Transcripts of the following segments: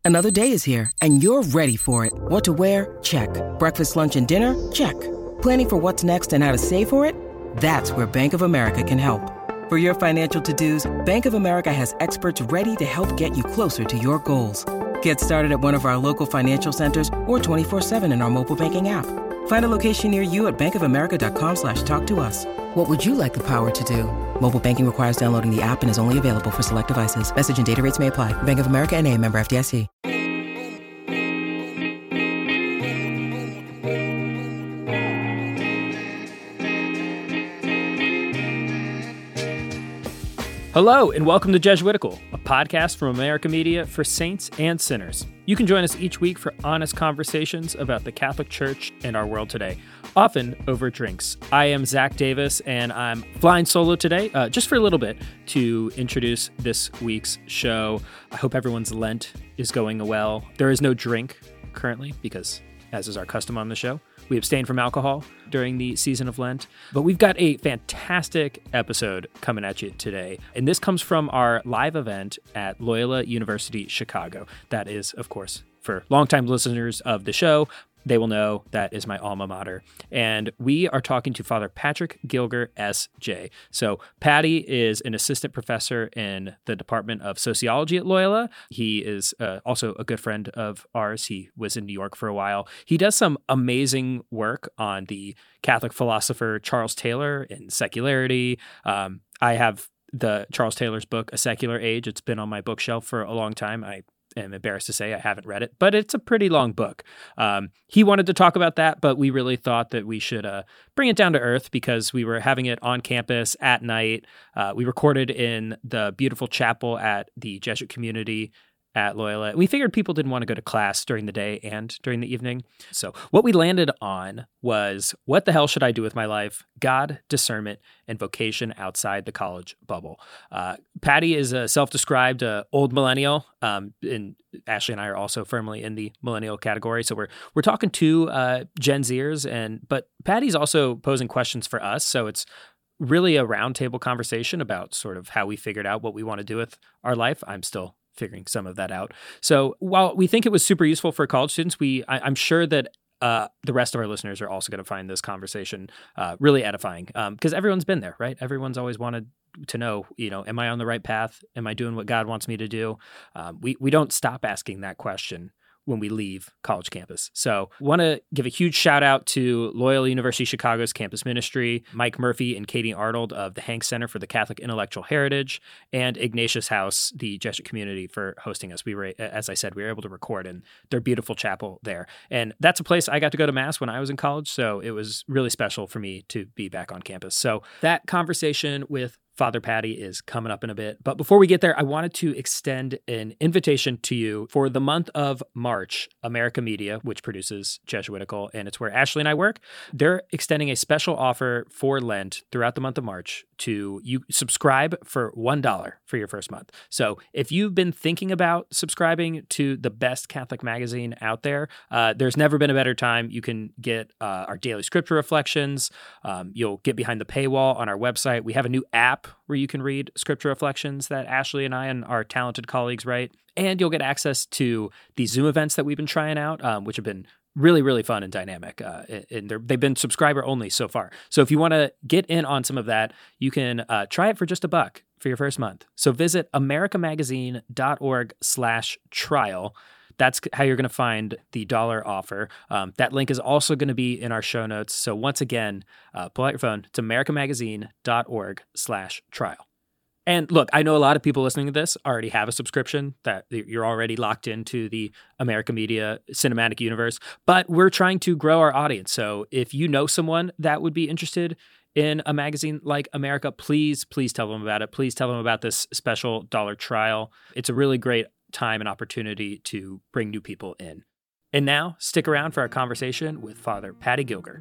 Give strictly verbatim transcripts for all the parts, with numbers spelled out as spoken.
Another day is here, and you're ready for it. What to wear? Check. Breakfast, lunch, and dinner? Check. Planning for what's next and how to save for it? That's where Bank of America can help. For your financial to-dos, Bank of America has experts ready to help get you closer to your goals. Get started at one of our local financial centers or twenty-four seven in our mobile banking app. Find a location near you at bankofamerica.com slash talk to us. What would you like the power to do? Mobile banking requires downloading the app and is only available for select devices. Message and data rates may apply. Bank of America N A, member F D I C. Hello, and welcome to Jesuitical, a podcast from America Media for saints and sinners. You can join us each week for honest conversations about the Catholic Church and our world today, often over drinks. I am Zach Davis, and I'm flying solo today, uh, just for a little bit, to introduce this week's show. I hope everyone's Lent is going well. There is no drink currently, because, as is our custom on the show, we abstain from alcohol during the season of Lent, but we've got a fantastic episode coming at you today. And this comes from our live event at Loyola University Chicago. That is, of course, for longtime listeners of the show, they will know that is my alma mater. And we are talking to Father Patrick Gilger, S J. So Patty is an assistant professor in the Department of Sociology at Loyola. He is uh, also a good friend of ours. He was in New York for a while. He does some amazing work on the Catholic philosopher Charles Taylor in Secularity. Um, I have the Charles Taylor's book, A Secular Age. It's been on my bookshelf for a long time. I am embarrassed to say I haven't read it, but it's a pretty long book. Um, he wanted to talk about that, but we really thought that we should uh, bring it down to earth because we were having it on campus at night. Uh, we recorded in the beautiful chapel at the Jesuit community at Loyola. We figured people didn't want to go to class during the day and during the evening. So what we landed on was, what the hell should I do with my life? God, discernment, and vocation outside the college bubble. Uh, Patty is a self-described uh, old millennial, um, and Ashley and I are also firmly in the millennial category. So we're we're talking to uh, Gen Zers, and but Patty's also posing questions for us. So it's really a roundtable conversation about sort of how we figured out what we want to do with our life. I'm still figuring some of that out. So while we think it was super useful for college students, we I, I'm sure that uh, the rest of our listeners are also going to find this conversation uh, really edifying, because um, everyone's been there, right? Everyone's always wanted to know, you know, am I on the right path? Am I doing what God wants me to do? Um, we we don't stop asking that question when we leave college campus. So want to give a huge shout out to Loyola University Chicago's campus ministry, Mike Murphy and Katie Arnold of the Hanks Center for the Catholic Intellectual Heritage, and Ignatius House, the Jesuit community, for hosting us. We were, as I said, we were able to record in their beautiful chapel there. And that's a place I got to go to Mass when I was in college, so it was really special for me to be back on campus. So that conversation with Father Patty is coming up in a bit. But before we get there, I wanted to extend an invitation to you for the month of March. America Media, which produces Jesuitical, and it's where Ashley and I work, they're extending a special offer for Lent throughout the month of March to you subscribe for one dollar for your first month. So if you've been thinking about subscribing to the best Catholic magazine out there, uh, there's never been a better time. You can get uh, our daily scripture reflections. Um, you'll get behind the paywall on our website. We have a new app where you can read scripture reflections that Ashley and I and our talented colleagues write. And you'll get access to the Zoom events that we've been trying out, um, which have been really, really fun and dynamic. Uh, and they've been subscriber only so far. So if you want to get in on some of that, you can uh, try it for just a buck for your first month. So visit americamagazine.org slash trial. That's how you're going to find the dollar offer. Um, that link is also going to be in our show notes. So once again, uh, pull out your phone. It's americamagazine.org slash trial. And look, I know a lot of people listening to this already have a subscription, that you're already locked into the America Media cinematic universe, but we're trying to grow our audience. So if you know someone that would be interested in a magazine like America, please, please tell them about it. Please tell them about this special dollar trial. It's a really great time and opportunity to bring new people in. And now, stick around for our conversation with Father Patty Gilger.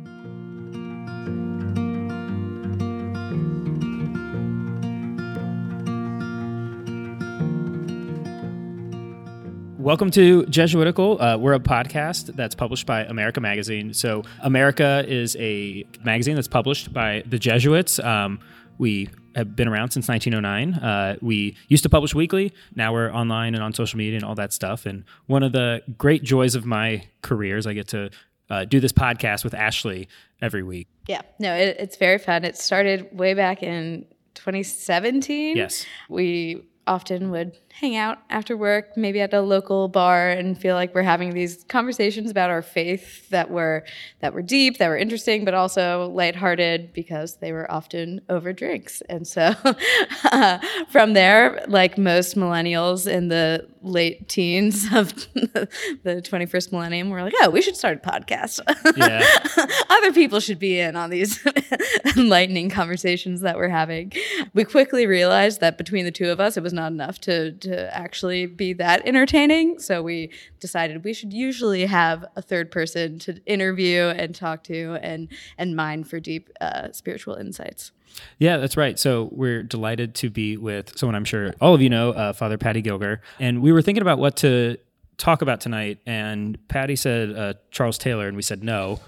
Welcome to Jesuitical. Uh, we're a podcast that's published by America Magazine. So America is a magazine that's published by the Jesuits. Um, We have been around since nineteen oh nine. Uh, we used to publish weekly. Now we're online and on social media and all that stuff. And one of the great joys of my career is I get to uh, do this podcast with Ashley every week. Yeah, no, it, it's very fun. It started way back in twenty seventeen. Yes. We often would hang out after work, maybe at a local bar, and feel like we're having these conversations about our faith that were that were deep, that were interesting, but also lighthearted because they were often over drinks. And so uh, from there, like most millennials in the late teens of the twenty-first millennium, we're like, oh, we should start a podcast. Yeah. Other people should be in on these enlightening conversations that we're having. We quickly realized that between the two of us, it was not enough to to actually be that entertaining. So we decided we should usually have a third person to interview and talk to and and mine for deep uh, spiritual insights. Yeah, that's right. So we're delighted to be with someone I'm sure all of you know, uh, Father Patty Gilger. And we were thinking about what to talk about tonight. And Patty said uh, Charles Taylor, and we said no.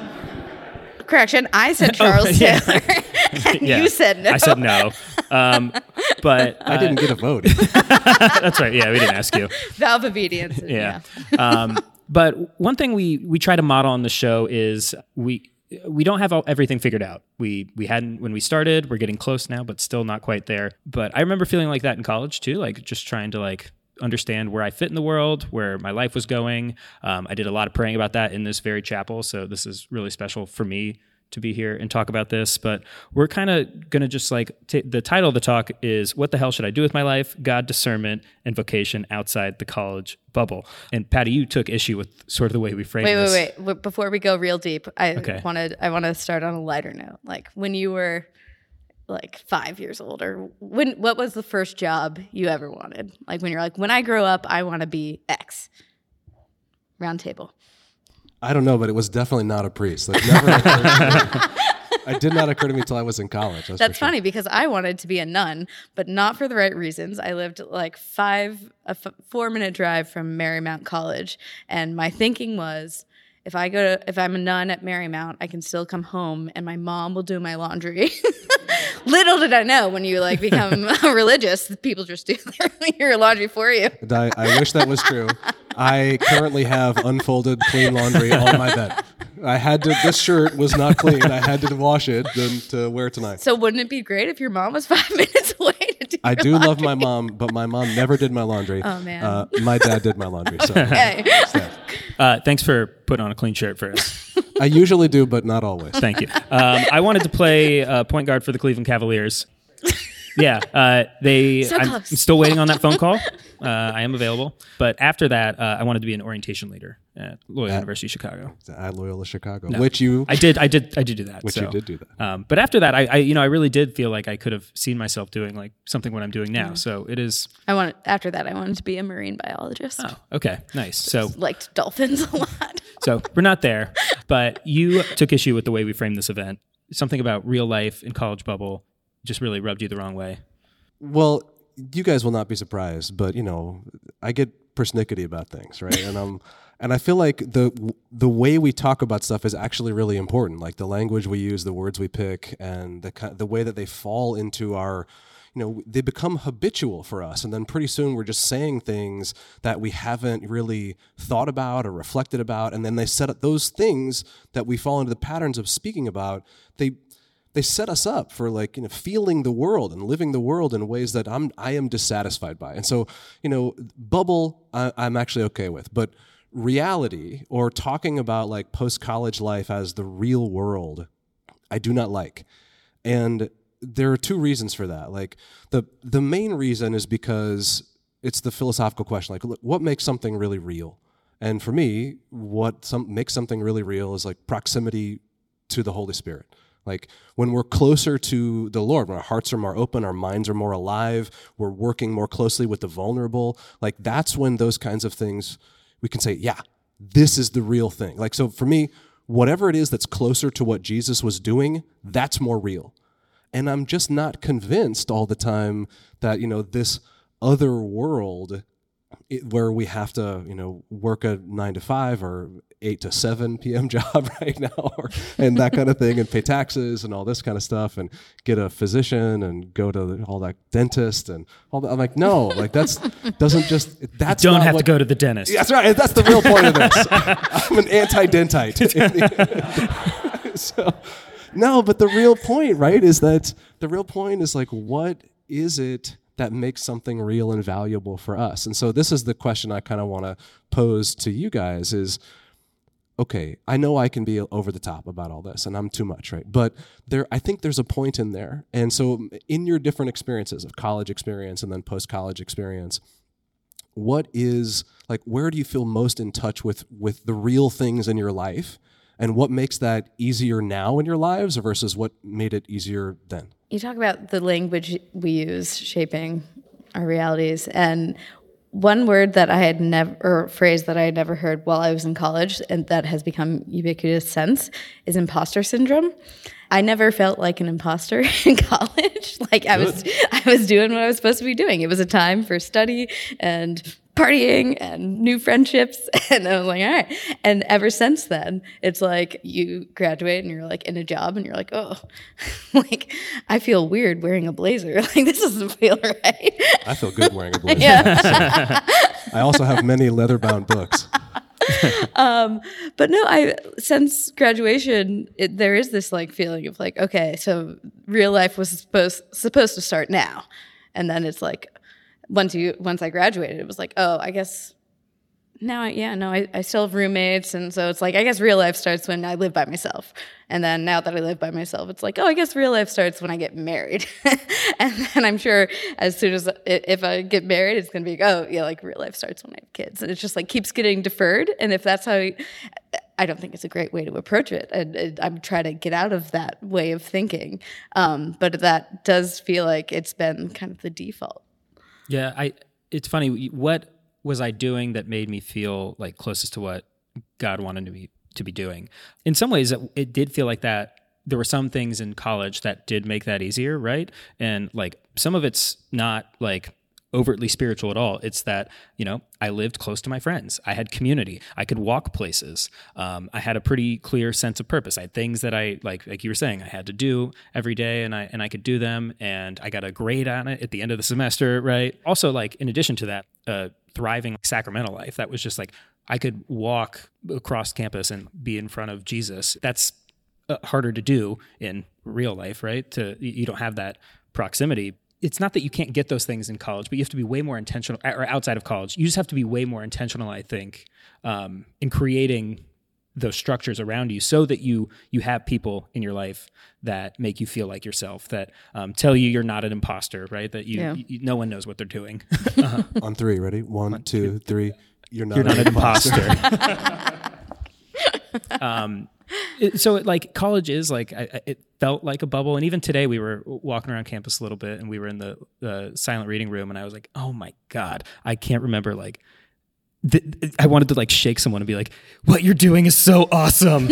Correction, I said Charles oh, yeah. Taylor, and yeah. you said no. I said no. Um, but uh, I didn't get a vote. That's right. Yeah, we didn't ask you. Vow of obedience. Yeah. yeah. um, but one thing we we try to model on the show is we we don't have all, everything figured out. We we hadn't when we started. We're getting close now, but still not quite there. But I remember feeling like that in college too, like just trying to like understand where I fit in the world, where my life was going. Um, I did a lot of praying about that in this very chapel. So this is really special for me to be here and talk about this. But we're kind of going to just like, t- the title of the talk is What the Hell Should I Do with My Life? God, Discernment, and Vocation Outside the College Bubble. And Patty, you took issue with sort of the way we framed wait, this. Wait, wait, wait. Before we go real deep, I Okay. wanted I want to start on a lighter note. Like when you were like five years old, or when, what was the first job you ever wanted? Like when you're like, when I grow up, I want to be X. Round table. I don't know, but it was definitely not a priest. Like, never occurred to me. It did not occur to me until I was in college. That's, That's for sure. funny because I wanted to be a nun, but not for the right reasons. I lived like five, a f- four minute drive from Marymount College. And my thinking was, if I go to, if I'm a nun at Marymount, I can still come home and my mom will do my laundry. Little did I know when you like become religious, people just do their, your laundry for you. I, I wish that was true. I currently have unfolded clean laundry on my bed. I had to, this shirt was not clean. I had to wash it then to wear tonight. So wouldn't it be great if your mom was five minutes away to do I your do laundry? love my mom, but my mom never did my laundry. Oh, man. Uh, my dad did my laundry. So Okay. Uh, thanks for putting on a clean shirt for us. I usually do, but not always. Thank you. Um, I wanted to play uh, point guard for the Cleveland Cavaliers. Yeah, uh, they. So I'm, close. I'm still waiting on that phone call. Uh, I am available, but after that, uh, I wanted to be an orientation leader at Loyola At- University Chicago. At Loyola Chicago, No. which you, I did, I did, I did do that. which so, you did do that. Um, but after that, I, I, you know, I really did feel like I could have seen myself doing like something what I'm doing now. So it is. I wanted, after that, I wanted to be a marine biologist. Oh, okay, nice. So, Liked dolphins a lot. so we're not there, but you took issue with the way we framed this event. Something about real life in college bubble just really rubbed you the wrong way. Well, you guys will not be surprised, but you know, I get persnickety about things, right? And um, and I feel like the the way we talk about stuff is actually really important. Like the language we use, the words we pick, and the ki- the way that they fall into our, you know, they become habitual for us, and then pretty soon we're just saying things that we haven't really thought about or reflected about, and then they set up those things that we fall into the patterns of speaking about. They They set us up for like, you know, feeling the world and living the world in ways that I'm I am dissatisfied by. And so, you know, bubble I, I'm actually okay with, but reality or talking about like post-college life as the real world, I do not like. And there are two reasons for that. Like the the main reason is because it's the philosophical question. Like, look, what makes something really real? And for me, what some makes something really real is like proximity to the Holy Spirit. Like when we're closer to the Lord, when our hearts are more open, our minds are more alive, we're working more closely with the vulnerable, like that's when those kinds of things, we can say, yeah, this is the real thing. Like, so for me, whatever it is that's closer to what Jesus was doing, that's more real. And I'm just not convinced all the time that, you know, this other world it, where we have to, you know, work a nine to five or eight to seven p.m. job right now, or, and that kind of thing, and pay taxes and all this kind of stuff, and get a physician and go to the, all that dentist and all that. I'm like, no, like that's doesn't just that's you don't not have what, to go to the dentist. That's right. That's the real point of this. I'm an anti-dentite. So, no, but the real point, right, is that the real point is like, what is it that makes something real and valuable for us? And so this is the question I kind of want to pose to you guys is, okay, I know I can be over the top about all this and I'm too much, right? But there, I think there's a point in there. And so in your different experiences of college experience and then post-college experience, what is, like, where do you feel most in touch with, with the real things in your life? And what makes that easier now in your lives versus what made it easier then? You talk about the language we use shaping our realities, and one word that I had never, or phrase that I had never heard while I was in college, and that has become ubiquitous since, is imposter syndrome. I never felt like an imposter in college. Like I was, I was doing what I was supposed to be doing. It was a time for study and partying and new friendships. And I was like, all right. And ever since then, it's like you graduate and you're like in a job and you're like, oh, like I feel weird wearing a blazer. Like this doesn't feel right. I feel good wearing a blazer. Yeah. I also have many leather-bound books. um, but no, I since graduation, it, there is this like feeling of like, okay, so real life was supposed supposed to start now, and then it's like once you once I graduated, it was like, oh, I guess now, I, yeah, no, I, I still have roommates, and so it's like I guess real life starts when I live by myself, and then now that I live by myself, it's like, oh, I guess real life starts when I get married, and then I'm sure as soon as if I get married, it's gonna be like, oh, yeah, like real life starts when I have kids, and it just like keeps getting deferred, and if that's how, you, I don't think it's a great way to approach it, and, and I'm trying to get out of that way of thinking, um, but that does feel like it's been kind of the default. Yeah, I. It's funny what. was I doing that made me feel like closest to what God wanted me to be doing? In some ways, it, it did feel like that. There were some things in college that did make that easier, right? And like some of it's not like overtly spiritual at all. It's that, you know, I lived close to my friends. I had community. I could walk places. Um, I had a pretty clear sense of purpose. I had things that I, like like you were saying, I had to do every day, and I and I could do them, and I got a grade on it at the end of the semester, right? Also, like, in addition to that, uh, thriving Sacramento life, that was just like, I could walk across campus and be in front of Jesus. That's uh, harder to do in real life, right? To you don't have that proximity. It's not that you can't get those things in college, but you have to be way more intentional, or outside of college. You just have to be way more intentional, I think, um, in creating those structures around you so that you you have people in your life that make you feel like yourself, that um, tell you you're not an imposter, right? That you, Yeah. you no one knows what they're doing. uh-huh. On three, ready? One, One, two, two, three. You're not, You're not an an imposter. um, it- so it, like college is like, I, I- it felt like a bubble. And even today we were walking around campus a little bit and we were in the, the silent reading room and I was like, oh my God, I can't remember like, th- th- I wanted to like shake someone and be like, what you're doing is so awesome.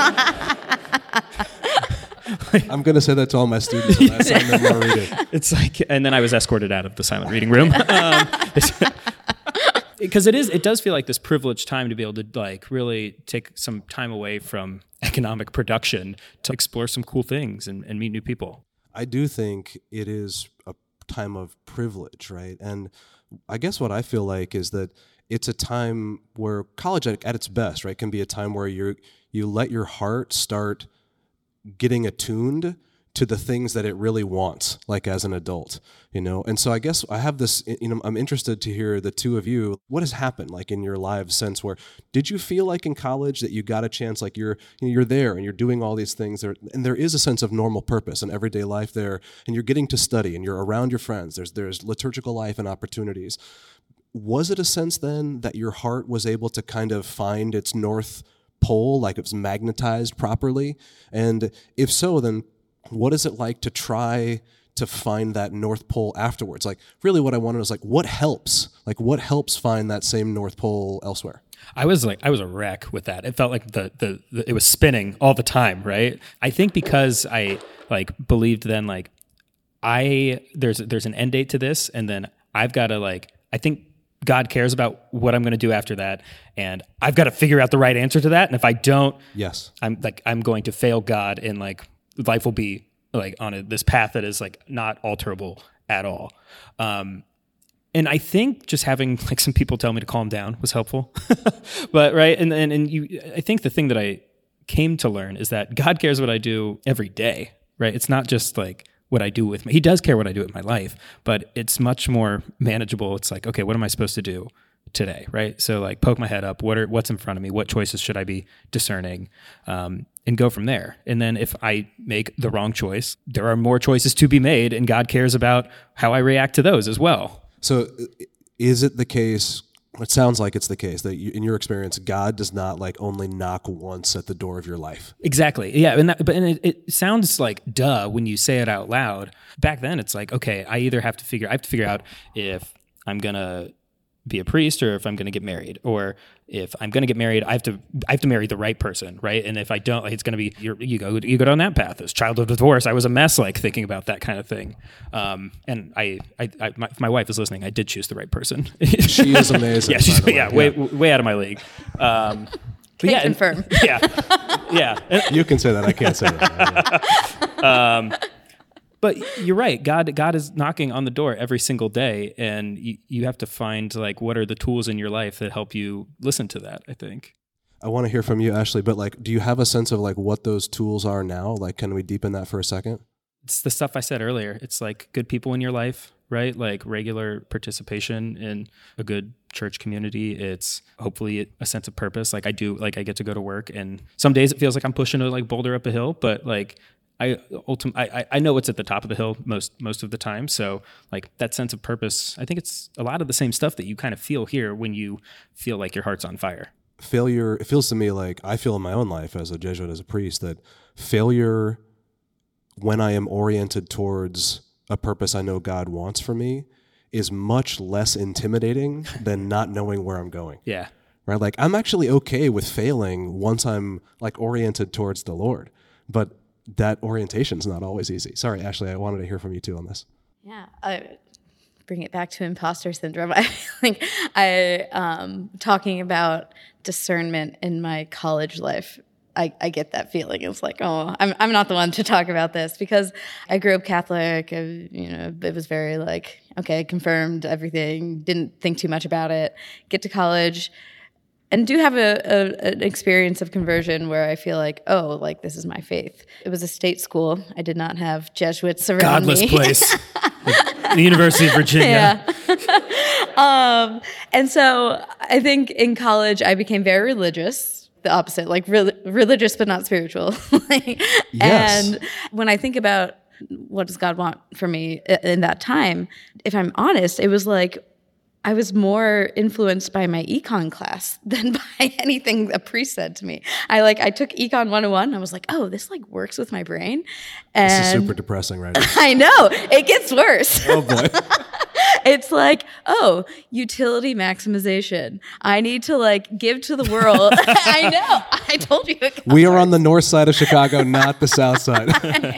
I'm going to say that to all my students when I assign them more reading. It's like, and then I was escorted out of the silent reading room. Um, because it is, it does feel like this privileged time to be able to like really take some time away from economic production to explore some cool things and, and meet new people. I do think it is a time of privilege, right? And I guess what I feel like is that it's a time where college at, at its best, right, can be a time where you you let your heart start getting attuned to the things that it really wants, like as an adult, you know? And so I guess I have this, you know, I'm interested to hear the two of you, what has happened like in your lives since where, did you feel like in college that you got a chance, like you're, you know, you're there and you're doing all these things there, and there is a sense of normal purpose and everyday life there, and you're getting to study and you're around your friends, there's, there's liturgical life and opportunities. Was it a sense then that your heart was able to kind of find its north pole, like it was magnetized properly? And if so, then what is it like to try to find that North Pole afterwards? Like, really what I wanted was like, what helps? Like, what helps find that same North Pole elsewhere? I was like, I was a wreck with that. It felt like the, the, the it was spinning all the time, right? I think because I like believed then like, I, there's, there's an end date to this, and then I've got to like, I think God cares about what I'm going to do after that, and I've got to figure out the right answer to that. And if I don't, yes, I'm like I'm going to fail God, and like life will be like on a, this path that is like not alterable at all. Um, and I think just having like some people tell me to calm down was helpful. But right, and and and you, I think the thing that I came to learn is that God cares what I do every day. Right, it's not just like what I do with me. He does care what I do with my life, but it's much more manageable. It's like, okay, what am I supposed to do today? Right. So like poke my head up. What are, what's in front of me? What choices should I be discerning? Um, and go from there. And then if I make the wrong choice, there are more choices to be made, and God cares about how I react to those as well. So is it the case, it sounds like it's the case that you, in your experience, God does not like only knock once at the door of your life. Exactly. Yeah. And that, but and it, it sounds like duh when you say it out loud. Back then it's like, okay, I either have to figure, I have to figure out if I'm going to be a priest or if I'm going to get married, or if I'm going to get married, I have to, I have to marry the right person. Right. And if I don't, like, it's going to be, you're, you go, you go down that path. As child of divorce, I was a mess, like thinking about that kind of thing. Um, and I, I, I my, if my wife is listening, I did choose the right person. She is amazing. Yeah. She's, yeah, way, yeah. way out of my league. Um, Can yeah, confirm. And, yeah. Yeah. And, you can say that. I can't say that. Yeah. um, But you're right. God, God is knocking on the door every single day, and you, you have to find like what are the tools in your life that help you listen to that. I think. I want to hear from you, Ashley. But like, do you have a sense of like what those tools are now? Like, can we deepen that for a second? It's the stuff I said earlier. It's like good people in your life, right? Like regular participation in a good church community. It's hopefully a sense of purpose. Like I do, like I get to go to work, and some days it feels like I'm pushing a like boulder up a hill, but like. I ultimately, I, I know what's at the top of the hill most most of the time. So like that sense of purpose, I think it's a lot of the same stuff that you kind of feel here when you feel like your heart's on fire. Failure, it feels to me like I feel in my own life as a Jesuit, as a priest, that failure when I am oriented towards a purpose I know God wants for me is much less intimidating than not knowing where I'm going. Yeah. Right? Like I'm actually okay with failing once I'm like oriented towards the Lord. But that orientation is not always easy. Sorry, Ashley, I wanted to hear from you too on this. Yeah, I bring it back to imposter syndrome. I think I um, talking about discernment in my college life. I, I get that feeling. It's like, oh, I'm I'm not the one to talk about this because I grew up Catholic. I, you know, it was very like, okay, confirmed everything. Didn't think too much about it. Get to college. And do have a, a an experience of conversion where I feel like, oh, like this is my faith. It was a state school. I did not have Jesuits around Godless me. Godless place. The University of Virginia. Yeah. um, and so I think in college I became very religious. The opposite, like re- religious but not spiritual. like, yes. And when I think about what does God want for me in that time, if I'm honest, it was like, I was more influenced by my econ class than by anything a priest said to me. I like I took Econ one oh one and I was like, oh, this like works with my brain. And this is super depressing right now. I know. It gets worse. Oh boy. It's like, oh, utility maximization. I need to like give to the world. I know. I told you. We are on the north side of Chicago, not the south side.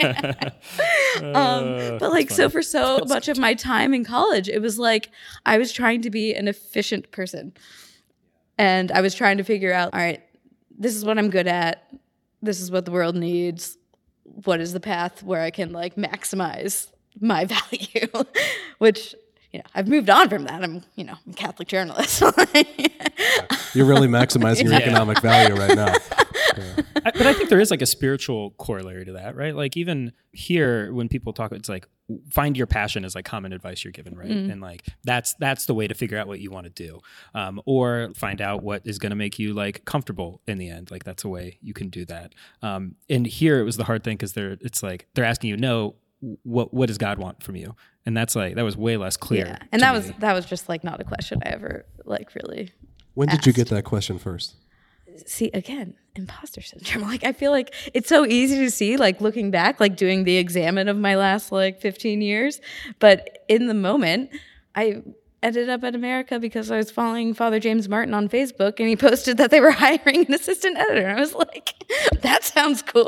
um, but like, so for so much of my time in college, it was like I was trying to be an efficient person. And I was trying to figure out, all right, this is what I'm good at. This is what the world needs. What is the path where I can like maximize my value? Which, you know, I've moved on from that. I'm, you know, I'm a Catholic journalist. You're really maximizing your Yeah. economic value right now. Yeah. I, but I think there is like a spiritual corollary to that, right? Like even here, when people talk, it's like find your passion is like common advice you're given, right? Mm. And like that's that's the way to figure out what you want to do, um, or find out what is going to make you like comfortable in the end. Like that's a way you can do that. Um, and here it was the hard thing because they're it's like they're asking you, no, what what does God want from you? And that's like that was way less clear. Yeah, and that me. was that was just like not a question I ever like really. When did asked. you get that question first? See, again, imposter syndrome. Like, I feel like it's so easy to see, like, looking back, like, doing the examine of my last, like, fifteen years. But in the moment, I ended up at America because I was following Father James Martin on Facebook, and he posted that they were hiring an assistant editor. And I was like, that sounds cool.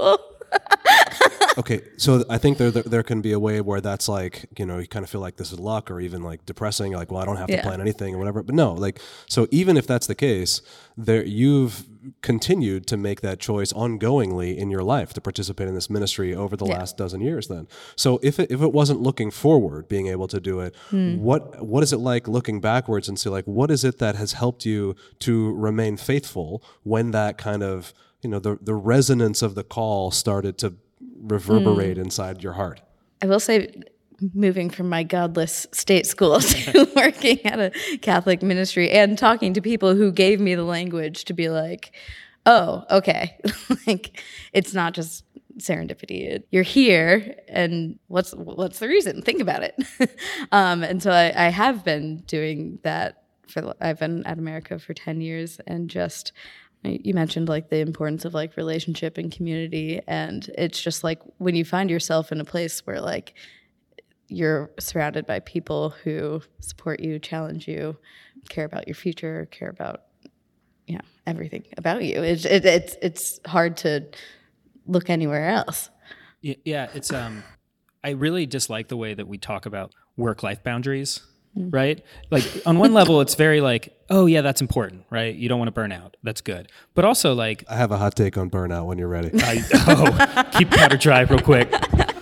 Okay, so I think there, there there can be a way where that's like, you know, you kind of feel like this is luck or even like depressing, like, well, I don't have Yeah. to plan anything or whatever. But no, like, so even if that's the case, there you've continued to make that choice ongoingly in your life to participate in this ministry over the Yeah. last dozen years then. So if it, if it wasn't looking forward, being able to do it, what what is it like looking backwards and see like, what is it that has helped you to remain faithful when that kind of, you know, the, the resonance of the call started to reverberate inside your heart? I will say, moving from my godless state school to working at a Catholic ministry and talking to people who gave me the language to be like, oh, okay, like it's not just serendipity. You're here, and what's what's the reason? Think about it. um, and so I, I have been doing that. For I've been at America for ten years, and just. You mentioned like the importance of like relationship and community, and it's just like when you find yourself in a place where like you're surrounded by people who support you, challenge you, care about your future, care about yeah everything about you. It's it, it's it's hard to look anywhere else. Yeah, yeah, it's um I really dislike the way that we talk about work-life boundaries. Right? Like on one level, it's very like, oh yeah, that's important, right? You don't want to burn out. That's good. But also like, I have a hot take on burnout when you're ready. I, oh, keep powder dry real quick.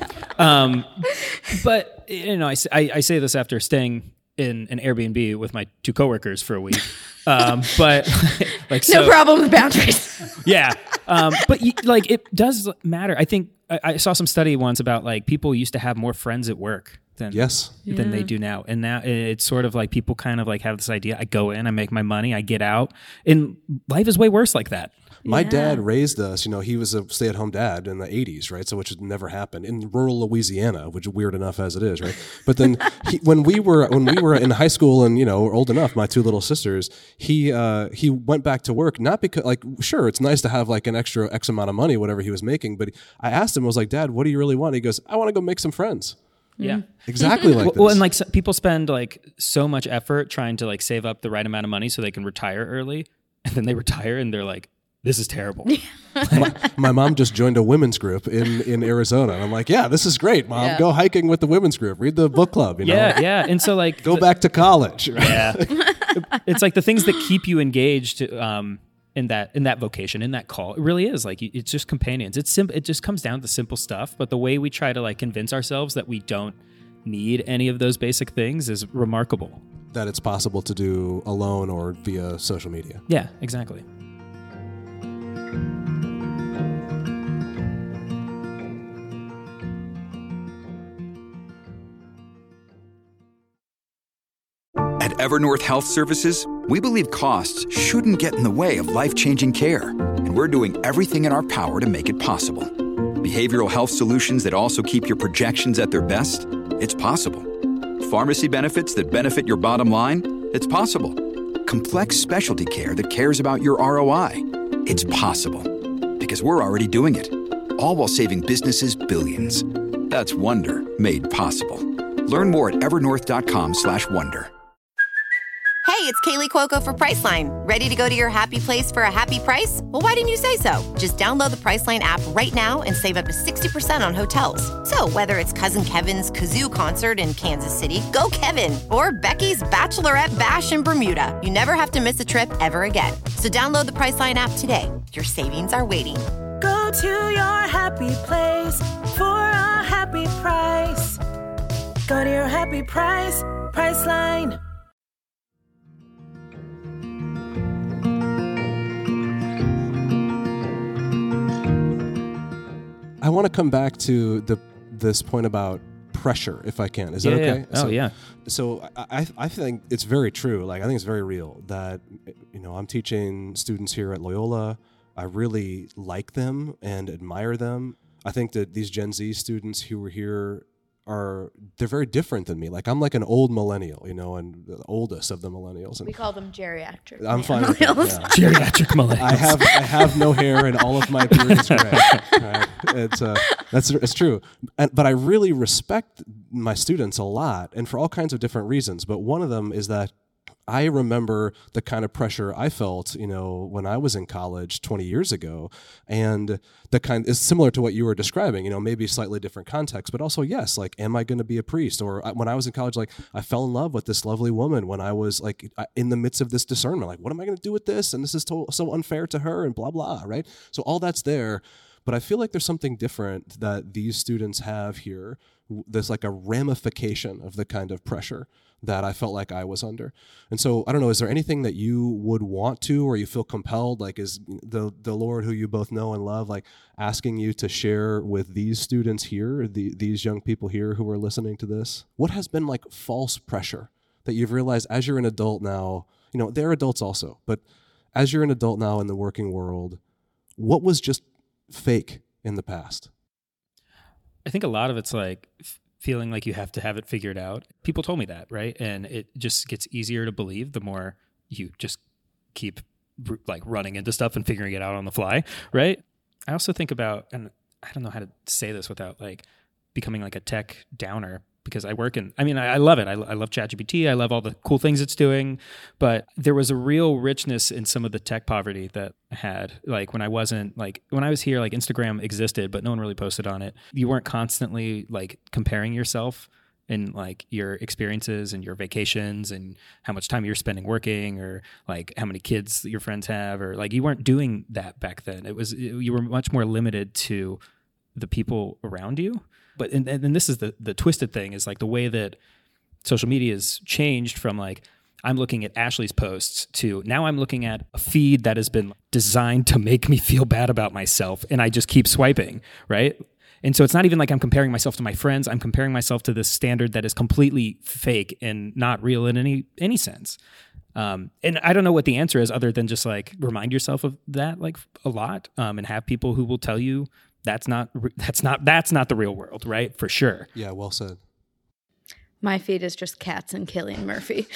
Um, but you know, I, I, I say this after staying in an Airbnb with my two coworkers for a week. Um, but like, so, No problem with boundaries. yeah. Um, but y- like, it does matter. I think I, I saw some study once about like people used to have more friends at work than Yes. than they do now. And now it's sort of like people kind of like have this idea. I go in, I make my money, I get out. And life is way worse like that. My Yeah. dad raised us, you know, he was a stay-at-home dad in the eighties, right? So which had never happened in rural Louisiana, which is weird enough as it is, right? But then he, when we were when we were in high school and, you know, were old enough, my two little sisters, he uh, he went back to work, not because like, sure, it's nice to have like an extra X amount of money, whatever he was making, but I asked him, I was like, Dad, what do you really want? He goes, I want to go make some friends. Yeah. Exactly like Well, this. well, and like so, people spend like so much effort trying to like save up the right amount of money so they can retire early. And then they retire and they're like, this is terrible. my, my mom just joined a women's group in, in Arizona. And I'm like, yeah, this is great, Mom. Yeah. Go hiking with the women's group. Read the book club, you know? Yeah. Yeah. And so like, Go back to college. yeah, it's like the things that keep you engaged um, in that, in that vocation, in that call. It really is like, it's just companions. It's simple. It just comes down to simple stuff. But the way we try to like convince ourselves that we don't need any of those basic things is remarkable. That it's possible to do alone or via social media. Yeah, exactly. At Evernorth Health Services, we believe costs shouldn't get in the way of life-changing care, and we're doing everything in our power to make it possible. Behavioral health solutions that also keep your projections at their best? It's possible. Pharmacy benefits that benefit your bottom line? It's possible. Complex specialty care that cares about your R O I? It's possible. Because we're already doing it. All while saving businesses billions. That's Wonder made possible. Learn more at evernorth.com slash wonder. Hey, it's Kaylee Cuoco for Priceline. Ready to go to your happy place for a happy price? Well, why didn't you say so? Just download the Priceline app right now and save up to sixty percent on hotels. So whether it's Cousin Kevin's Kazoo Concert in Kansas City, go Kevin, or Becky's Bachelorette Bash in Bermuda, you never have to miss a trip ever again. So download the Priceline app today. Your savings are waiting. Go to your happy place for a happy price. Go to your happy price, Priceline. I want to come back to the this point about pressure, if I can. Is Yeah, that yeah. okay? Oh, so, yeah. So I, I I think it's very true. Like I think it's very real that, you know, I'm teaching students here at Loyola. I really like them and admire them. I think that these Gen Z students who are here are they're very different than me. Like I'm like an old millennial, you know, and the oldest of the millennials. And We call them geriatric. I'm fine with that. millennials. Yeah. Geriatric millennials. I have I have no hair and all of my beard is gray. Right? It's uh, that's it's true. And, but I really respect my students a lot, and for all kinds of different reasons. But one of them is that I remember the kind of pressure I felt, you know, when I was in college twenty years ago, and the kind is similar to what you were describing, you know, maybe slightly different context, but also, yes, like, am I going to be a priest? Or I, when I was in college, like, I fell in love with this lovely woman when I was like in the midst of this discernment, like, what am I going to do with this? And this is to- so unfair to her and blah, blah, right? So all that's there. But I feel like there's something different that these students have here. There's like a ramification of the kind of pressure that I felt like I was under. And so, I don't know, is there anything that you would want to, or you feel compelled, like is the the Lord who you both know and love, like asking you to share with these students here, the, these young people here who are listening to this? What has been like false pressure that you've realized as you're an adult now, you know, they're adults also, but as you're an adult now in the working world, what was just fake in the past? I think a lot of it's like f- feeling like you have to have it figured out. People told me that, right? And it just gets easier to believe the more you just keep r- like running into stuff and figuring it out on the fly, right? I also think about, and I don't know how to say this without like becoming like a tech downer, because I work in, I mean, I, I love it. I, I love ChatGPT. I love all the cool things it's doing, but there was a real richness in some of the tech poverty that I had. Like when I wasn't like, when I was here, like Instagram existed, but no one really posted on it. You weren't constantly like comparing yourself and like your experiences and your vacations and how much time you're spending working, or like how many kids your friends have, or like you weren't doing that back then. It was, it, you were much more limited to the people around you. But and, and this is the the twisted thing, is like the way that social media has changed from like, I'm looking at Ashley's posts to now I'm looking at a feed that has been designed to make me feel bad about myself. And I just keep swiping, right? And so it's not even like I'm comparing myself to my friends. I'm comparing myself to this standard that is completely fake and not real in any any sense. Um, and I don't know what the answer is other than just like remind yourself of that like a lot, um, and have people who will tell you that's not that's not that's not the real world, right? For sure. Yeah, well said. My feed is just cats and Cillian Murphy.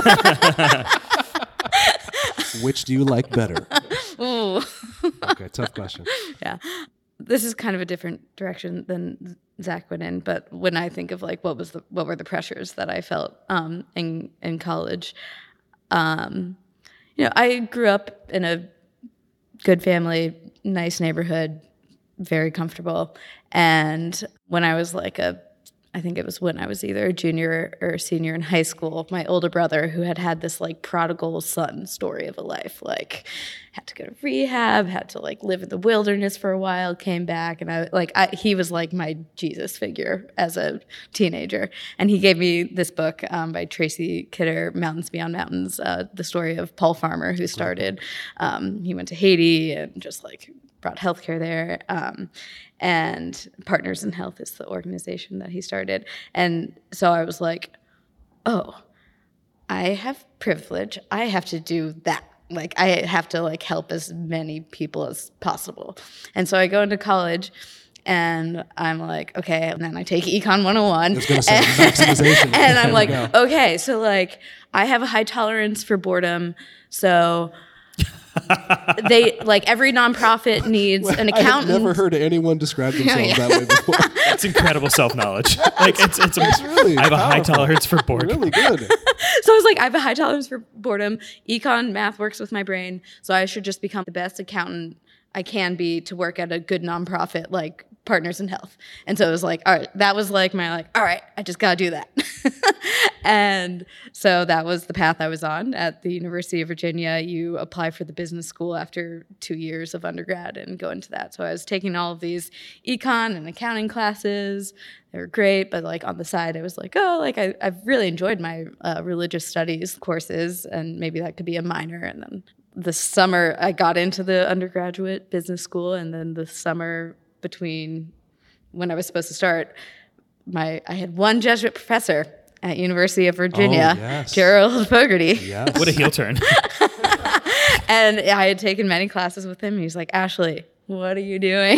Which do you like better? Ooh. Okay, tough question. Yeah. This is kind of a different direction than Zach went in, but when I think of like what was the what were the pressures that I felt um, in in college, um, you know, I grew up in a good family, nice neighborhood, very comfortable, and when I was like a I think it was when I was either a junior or a senior in high school, my older brother, who had had this like prodigal son story of a life, like had to go to rehab, had to like live in the wilderness for a while, came back, and I like I, he was like my Jesus figure as a teenager. And he gave me this book um, by Tracy Kidder, Mountains Beyond Mountains, uh, the story of Paul Farmer, who started. Um, he went to Haiti and just like brought healthcare there. Um, and Partners in Health is the organization that he started. And so I was like, oh, I have privilege. I have to do that. Like, I have to like help as many people as possible. And so I go into college and I'm like, okay, and then I take Econ one oh one. I was going to say maximization. And I'm like, okay, so like I have a high tolerance for boredom. So they like every nonprofit needs an accountant. I've never heard anyone describe themselves yeah, yeah. that way before. That's incredible self-knowledge. Like it's it's, it's really I have powerful. a high tolerance for boredom. Really good. So I was like, I have a high tolerance for boredom. Econ math works with my brain, so I should just become the best accountant I can be to work at a good nonprofit like Partners in Health. And so it was like, all right, that was like my like, all right, I just gotta do that. And so that was the path I was on at the University of Virginia. You apply for the business school after two years of undergrad and go into that. So I was taking all of these econ and accounting classes. They were great, but like on the side, I was like, oh, like I, I've really enjoyed my uh, religious studies courses, and maybe that could be a minor. And then the summer I got into the undergraduate business school, and then the summer between when I was supposed to start, my I had one Jesuit professor at University of Virginia, oh, yes. Gerald Fogarty. Yes. What a heel turn. And I had taken many classes with him. And he's like, Ashley, what are you doing?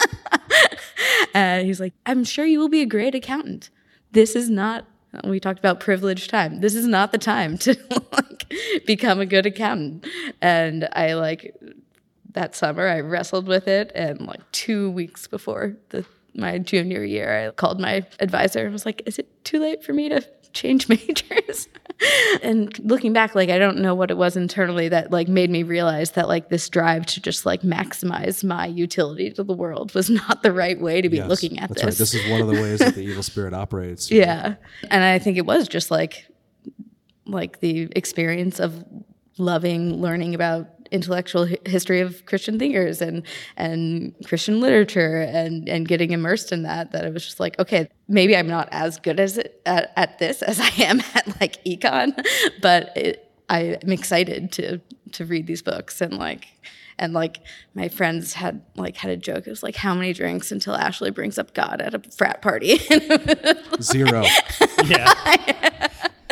And he's like, I'm sure you will be a great accountant. This is not, we talked about privileged time. This is not the time to like become a good accountant. And I like, that summer I wrestled with it. And like two weeks before the my junior year, I called my advisor and was like, is it too late for me to change majors. And looking back, like, I don't know what it was internally that like made me realize that like this drive to just like maximize my utility to the world was not the right way to be Yes, looking at that's this. right. This is one of the ways that the evil spirit operates. Yeah. And I think it was just like like the experience of loving learning about intellectual hi- history of Christian thinkers and and Christian literature and and getting immersed in that that it was just like, okay, maybe I'm not as good as it, at, at this as I am at like econ, but it, I am excited to to read these books and like and like my friends had like had a joke. It was like, how many drinks until Ashley brings up God at a frat party? Zero. Yeah.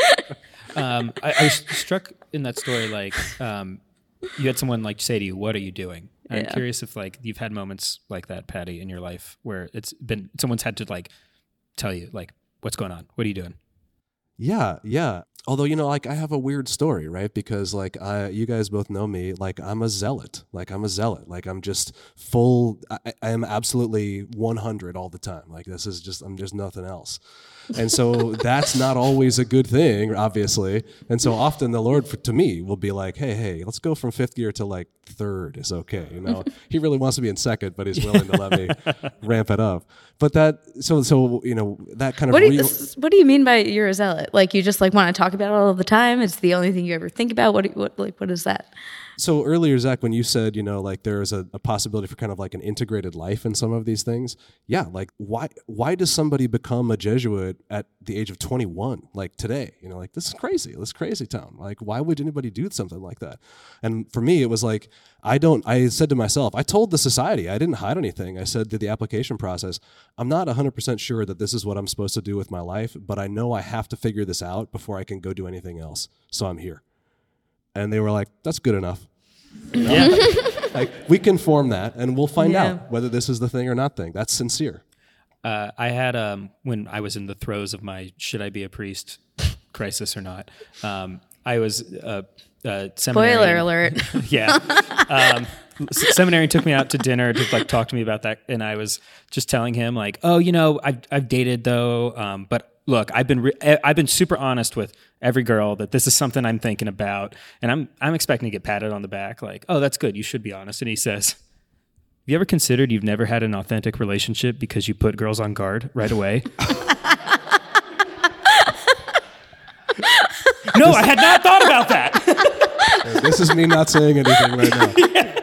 um, I, I was struck in that story, like, um, you had someone like say to you, "What are you doing?" And Yeah. I'm curious if like you've had moments like that, Patty, in your life where it's been someone's had to like tell you like, "What's going on? What are you doing?" Yeah, yeah. Although, you know, like I have a weird story, right? Because like I, you guys both know me, like I'm a zealot, like I'm a zealot, like I'm just full, I, I am absolutely one hundred all the time. Like this is just, I'm just nothing else. And so that's not always a good thing, obviously. And so often the Lord for, to me will be like, hey, hey, let's go from fifth gear to like third is okay. You know, he really wants to be in second, but he's willing to let me ramp it up. But that, so, so, you know, that kind of, What do, you, real- this is- what do you mean by you're a zealot? Like you just like want to talk about it all the time? It's the only thing you ever think about? What, do you- what like, what is that? So earlier, Zach, when you said, you know, like there is a, a possibility for kind of like an integrated life in some of these things. Yeah. Like why, why does somebody become a Jesuit at the age of twenty-one? Like today, you know, like this is crazy. This is crazy town. Like, why would anybody do something like that? And for me, it was like, I don't, I said to myself, I told the society, I didn't hide anything. I said to the application process, I'm not one hundred percent sure that this is what I'm supposed to do with my life, but I know I have to figure this out before I can go do anything else. So I'm here. And they were like, that's good enough. Yeah. Like we can form that and we'll find Yeah. out whether this is the thing or not thing. That's sincere. Uh, I had, um, when I was in the throes of my should I be a priest crisis or not, um, I was a, a seminarian. Spoiler alert. Yeah. Um, s- seminarian took me out to dinner to like talk to me about that. And I was just telling him like, oh, you know, I've, I've dated though. Um, but look, I've been, re- I've been super honest with every girl that this is something I'm thinking about. And I'm, I'm expecting to get patted on the back. Like, oh, that's good. You should be honest. And he says, have you ever considered you've never had an authentic relationship because you put girls on guard right away? No, I had not thought about that. This is me not saying anything right now.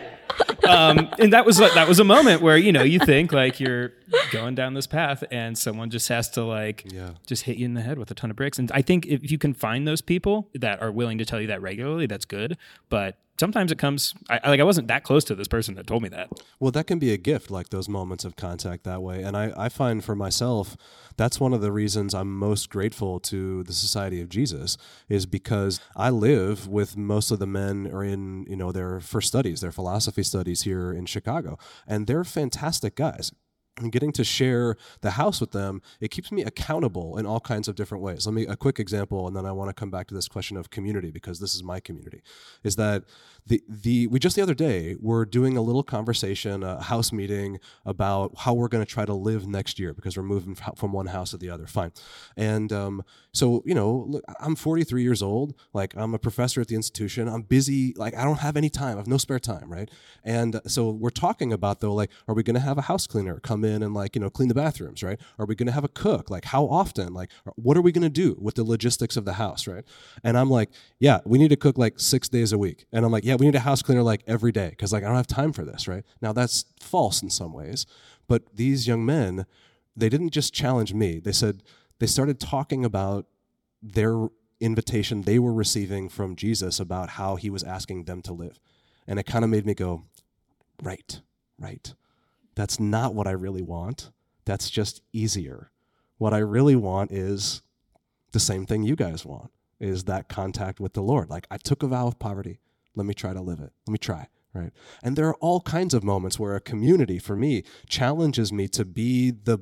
Um, and that was that was a moment where, you know, you think like you're going down this path and someone just has to like Yeah. just hit you in the head with a ton of bricks. And I think if you can find those people that are willing to tell you that regularly, that's good. But sometimes it comes, I, like I wasn't that close to this person that told me that. Well, that can be a gift, like those moments of contact that way. And I, I find for myself, that's one of the reasons I'm most grateful to the Society of Jesus is because I live with most of the men are in, you know, their first studies, their philosophy studies here in Chicago. And they're fantastic guys. And getting to share the house with them, it keeps me accountable in all kinds of different ways. Let me, a quick example, and then I want to come back to this question of community because this is my community, is that the, the we just the other day, we're doing a little conversation, a house meeting about how we're going to try to live next year because we're moving from one house to the other. Fine. And um, so, you know, look, I'm forty-three years old. Like I'm a professor at the institution. I'm busy. Like I don't have any time. I have no spare time. Right. And so we're talking about though, like, are we going to have a house cleaner come in and like, you know, clean the bathrooms, right? Are we going to have a cook? Like how often? Like what are we going to do with the logistics of the house, right? And I'm like, yeah, we need to cook like six days a week. And I'm like, yeah, we need a house cleaner like every day because like I don't have time for this, right? Now that's false in some ways, but these young men, they didn't just challenge me. They said, they started talking about their invitation they were receiving from Jesus about how he was asking them to live. And it kind of made me go, right, right. That's not what I really want. That's just easier. What I really want is the same thing you guys want, is that contact with the Lord. Like I took a vow of poverty. Let me try to live it. Let me try, right? And there are all kinds of moments where a community, for me, challenges me to be the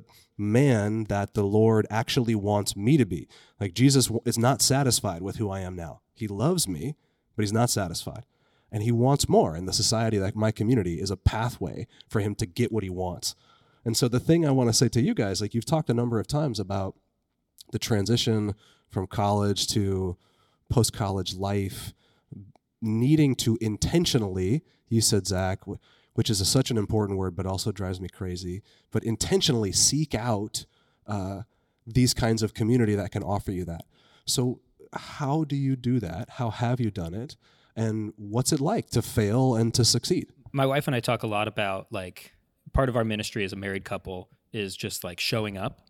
man that the Lord actually wants me to be. Like Jesus is not satisfied with who I am now. He loves me, but he's not satisfied. And he wants more. And the society, like my community, is a pathway for him to get what he wants. And so the thing I want to say to you guys, like you've talked a number of times about the transition from college to post-college life, needing to intentionally, you said, Zach, which is a, such an important word, but also drives me crazy, but intentionally seek out uh, these kinds of community that can offer you that. So how do you do that? How have you done it? And what's it like to fail and to succeed? My wife and I talk a lot about, like, part of our ministry as a married couple is just like showing up.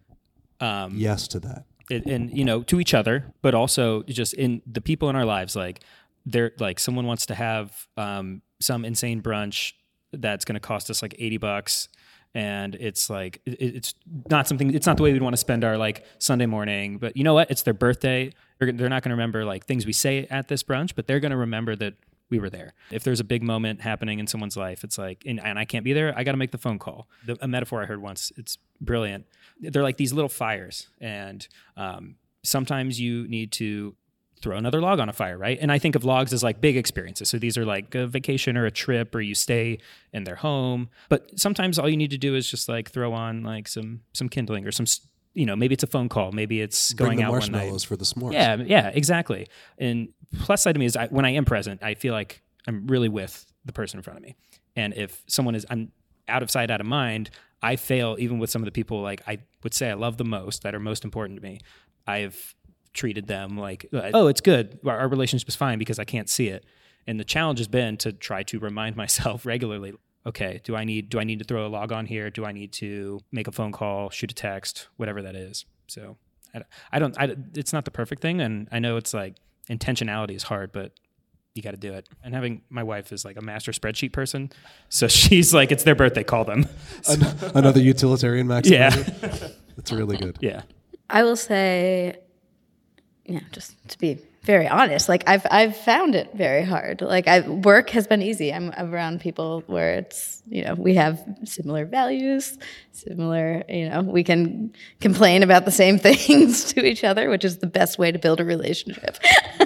Um, yes to that. And, and, you know, to each other, but also just in the people in our lives. Like, they're like, someone wants to have um, some insane brunch that's going to cost us like eighty bucks. And it's like, it, it's not something, it's not the way we'd want to spend our like Sunday morning, but you know what? It's their birthday. They're, they're not going to remember like things we say at this brunch, but they're going to remember that we were there. If there's a big moment happening in someone's life, it's like, and, and I can't be there, I got to make the phone call. The, a metaphor I heard once, it's brilliant. They're like these little fires. And um, sometimes you need to throw another log on a fire, right? And I think of logs as like big experiences. So these are like a vacation or a trip, or you stay in their home. But sometimes all you need to do is just like throw on like some some kindling or some, you know, maybe it's a phone call, maybe it's going Bring the out one night. marshmallows for the s'mores. Yeah, yeah, exactly. And plus side to me is I, when I am present, I feel like I'm really with the person in front of me. And if someone is, I'm out of sight, out of mind, I fail even with some of the people like I would say I love the most, that are most important to me. I've treated them like, oh, it's good. Our, our relationship is fine because I can't see it. And the challenge has been to try to remind myself regularly, okay, do I need do I need to throw a log on here? Do I need to make a phone call, shoot a text, whatever that is? So I, I don't, I, it's not the perfect thing. And I know it's like intentionality is hard, but you got to do it. And having my wife is like a master spreadsheet person. So she's like, it's their birthday, call them. So, Another utilitarian maximizer? Yeah. That's really good. Yeah. I will say, you know, just to be very honest, like I've I've found it very hard. Like I work has been easy. I'm around people where it's, you know, we have similar values, similar, you know, we can complain about the same things to each other, which is the best way to build a relationship.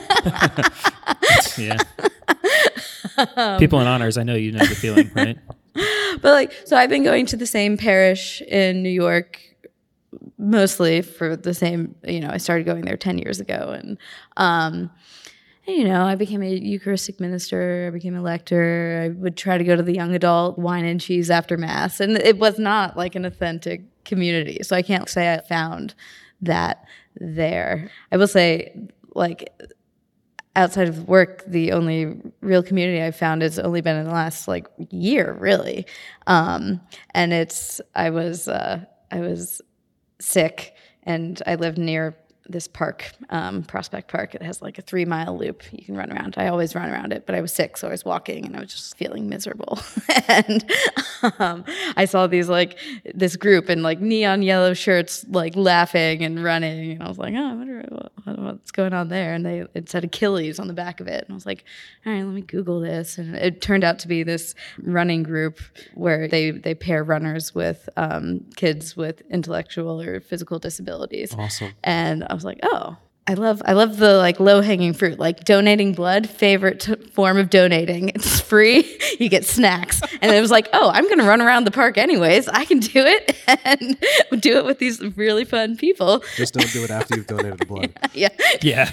Yeah. People in honors, I know you know the feeling, right? But like, so I've been going to the same parish in New York mostly for the same, you know, I started going there ten years ago. And, um, and, you know, I became a Eucharistic minister. I became a lector. I would try to go to the young adult wine and cheese after Mass. And it was not like an authentic community. So I can't say I found that there. I will say, like, outside of work, the only real community I've found has only been in the last, like, year, really. Um, and it's, I was, uh, I was... sick, and I lived near this park, um, Prospect Park. It has like a three mile loop you can run around. I always run around it, but I was sick, so I was walking and I was just feeling miserable. And um, I saw these like this group in like neon yellow shirts, like laughing and running, and I was like, oh, I wonder what, what's going on there. And they it said Achilles on the back of it, and I was like, all right, let me Google this. And it turned out to be this running group where they they pair runners with um, kids with intellectual or physical disabilities. Awesome. And I was like, oh, I love I love the like low hanging fruit, like donating blood, favorite t- form of donating. It's free. You get snacks. And it was like, oh, I'm going to run around the park anyways. I can do it and do it with these really fun people. Just don't do it after you've donated the blood. Yeah. Yeah.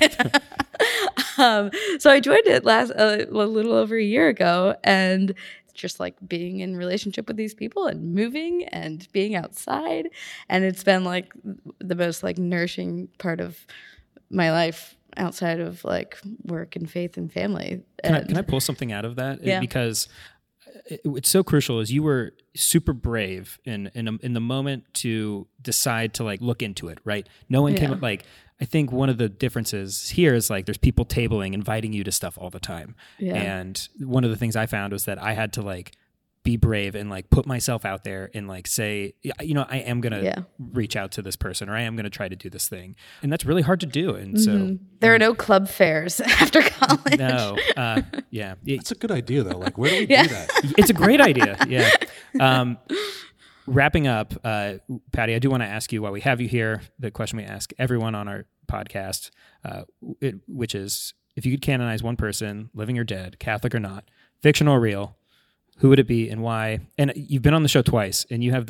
um, so I joined it last uh, a little over a year ago, and just like being in relationship with these people and moving and being outside. And it's been like the most like nourishing part of my life outside of like work and faith and family. Can, and I, can I pull something out of that? Yeah. Because it, it's so crucial is you were super brave in, in, a, in the moment to decide to like look into it, right? No one Yeah. came like, I think one of the differences here is like there's people tabling, inviting you to stuff all the time. Yeah. And one of the things I found was that I had to like be brave and like put myself out there and like say, you know, I am going to Yeah. reach out to this person, or I am going to try to do this thing. And that's really hard to do. And so Mhm. There are no club fairs after college. no, uh, yeah, It- That's a good idea, though. Like, where do we Yeah. do that? it's a great idea. Yeah. Um, wrapping up, uh, Patty, I do want to ask you while we have you here, the question we ask everyone on our podcast, uh, it, which is, if you could canonize one person, living or dead, Catholic or not, fictional or real, who would it be and why? And you've been on the show twice, and you have the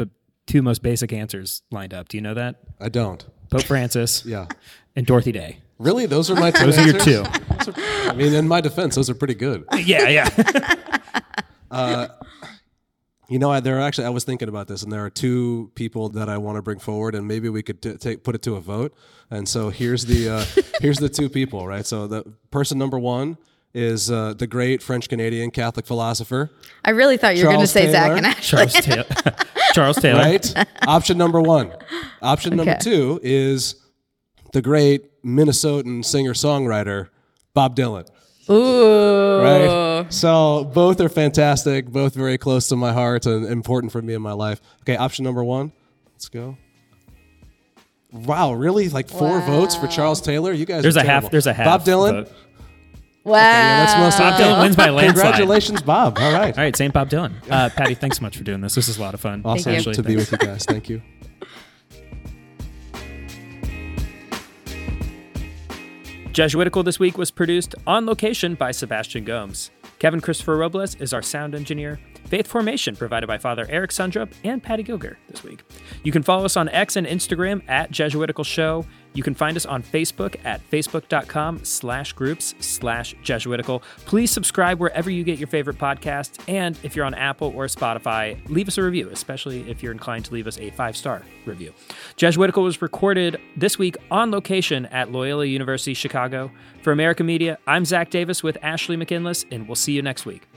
two most basic answers lined up. Do you know that? I don't. Pope Francis Yeah. and Dorothy Day. Really? Those are my two Those are your answers? two. Those are- I mean, in my defense, those are pretty good. Yeah, yeah. You know, I, there are actually, I was thinking about this, and there are two people that I want to bring forward, and maybe we could t- take put it to a vote. And so here's the uh, here's the two people, right? So the person number one is uh, the great French Canadian Catholic philosopher, I really thought you were going to Charles say Zach Taylor. and Ashley. Charles Taylor. Charles Taylor. right? Option number one. Option number Okay. two is the great Minnesotan singer-songwriter, Bob Dylan. Ooh. Right? So both are fantastic, both very close to my heart and important for me in my life. Okay, option number one. Let's go. Wow, really? Like four Wow. votes for Charles Taylor? You guys There's are a half. terrible. There's a half. Bob Dylan? vote. Wow. Yeah, that's most Bob Dylan wins by landslide. Congratulations, Bob. All right. All right, Saint Bob Dylan. Uh, Patty, thanks so much for doing this. This is a lot of fun. Awesome you. Ashley, to be thanks. with you guys. Thank you. Jesuitical this week was produced on location by Sebastian Gomes. Kevin Christopher Robles is our sound engineer. Faith Formation provided by Father Eric Sundrup and Patty Gilger this week. You can follow us on X and Instagram at Jesuitical Show. You can find us on Facebook at facebook.com slash groups slash Jesuitical. Please subscribe wherever you get your favorite podcasts. And if you're on Apple or Spotify, leave us a review, especially if you're inclined to leave us a five-star review. Jesuitical was recorded this week on location at Loyola University Chicago. For America Media, I'm Zach Davis with Ashley McKinless, and we'll see you next week.